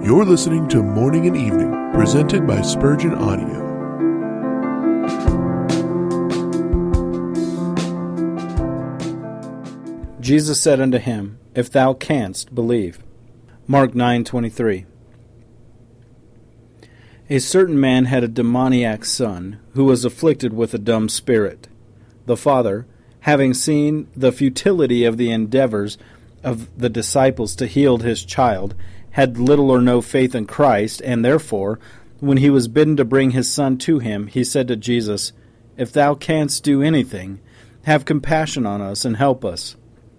You're listening to Morning and Evening, presented by Spurgeon Audio. Jesus said unto him, If thou canst believe. Mark 9:23. A certain man had a demoniac son, who was afflicted with a dumb spirit. The father, having seen the futility of the endeavors of the disciples to heal his child, had little or no faith in Christ, and therefore, when he was bidden to bring his son to him, he said to Jesus, If thou canst do anything, have compassion on us and help us.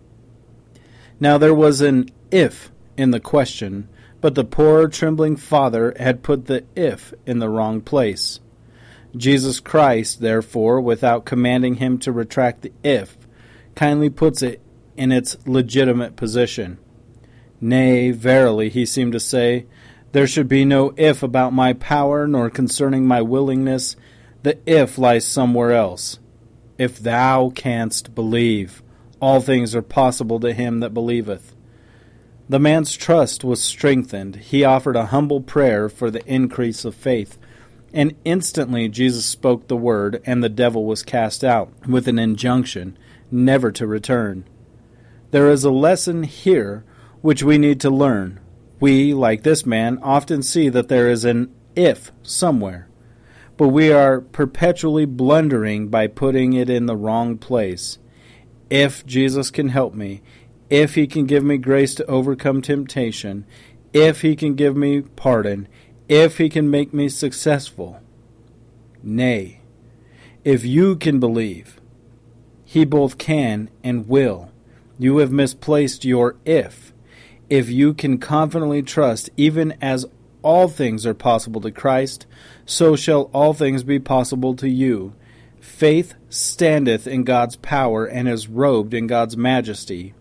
Now there was an if in the question, but the poor trembling father had put the if in the wrong place. Jesus Christ, therefore, without commanding him to retract the if, kindly puts it in its legitimate position. Nay, verily, he seemed to say, there should be no if about my power, nor concerning my willingness. The if lies somewhere else. If thou canst believe, all things are possible to him that believeth. The man's trust was strengthened. He offered a humble prayer for the increase of faith, and instantly Jesus spoke the word, and the devil was cast out, with an injunction never to return. There is a lesson here which we need to learn. We, like this man, often see that there is an if somewhere, but we are perpetually blundering by putting it in the wrong place. If Jesus can help me, if he can give me grace to overcome temptation, if he can give me pardon, if he can make me successful. Nay, if you can believe, he both can and will. You have misplaced your if. If you can confidently trust, even as all things are possible to Christ, so shall all things be possible to you. Faith standeth in God's power and is robed in God's majesty.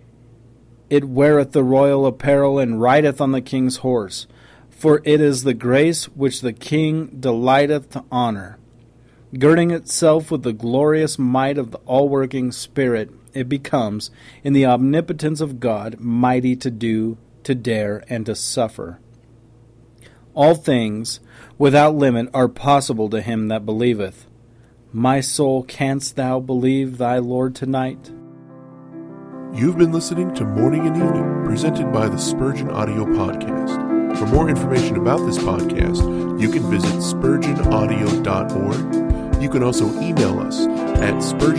It weareth the royal apparel and rideth on the king's horse. For it is the grace which the king delighteth to honor. Girding itself with the glorious might of the all-working Spirit, it becomes, in the omnipotence of God, mighty to do, to dare, and to suffer. All things, without limit, are possible to him that believeth. My soul, canst thou believe thy Lord tonight? You've been listening to Morning and Evening, presented by the Spurgeon Audio Podcast. For more information about this podcast, you can visit spurgeonaudio.org. You can also email us at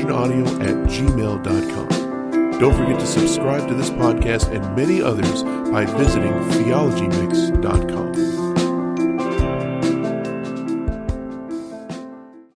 spurgeonaudio@gmail.com. Don't forget to subscribe to this podcast and many others by visiting theologymix.com.